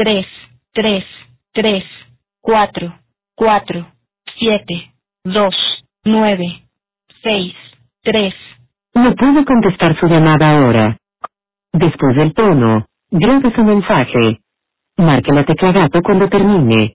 3, 3, 3, 4, 4, 7, 2, 9, 6, 3. No puede contestar su llamada ahora. Después del tono, grabe su mensaje. Marque la tecla gato cuando termine.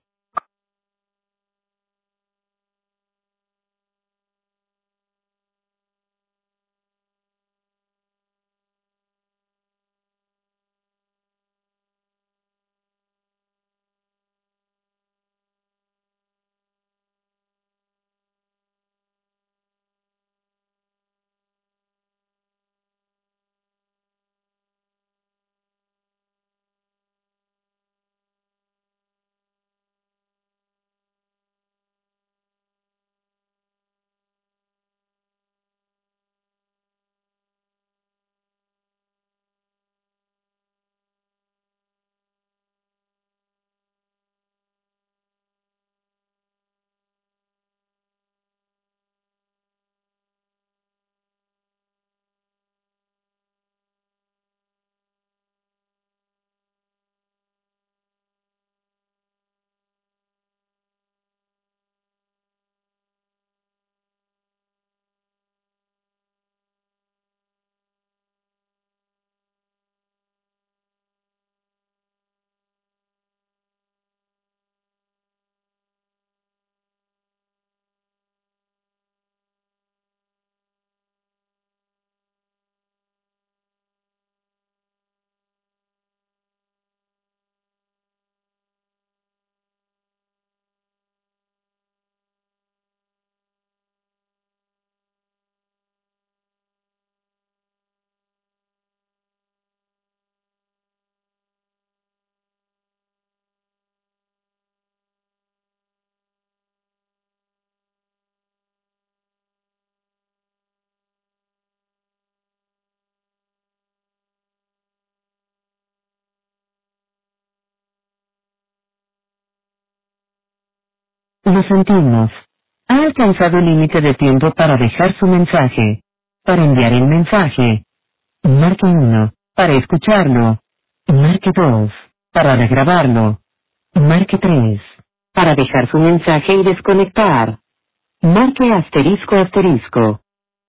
Lo sentimos. Ha alcanzado el límite de tiempo para dejar su mensaje. Para enviar el mensaje, marque 1. Para escucharlo, marque 2. Para regrabarlo, marque 3. Para dejar su mensaje y desconectar, marque asterisco asterisco.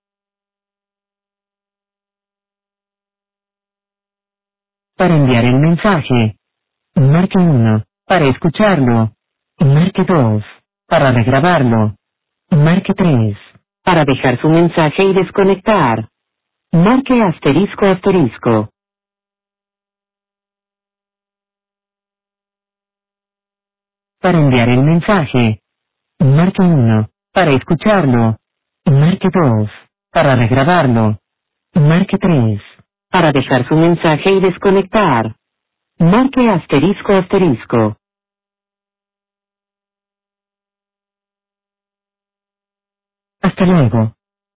Para enviar el mensaje, marque 1. Para escucharlo, marque 2. Para regrabarlo, marque 3. Para dejar su mensaje y desconectar, marque asterisco asterisco. Para enviar el mensaje, marque 1. Para escucharlo, marque 2. Para regrabarlo, marque 3. Para dejar su mensaje y desconectar, marque asterisco asterisco. Hasta luego.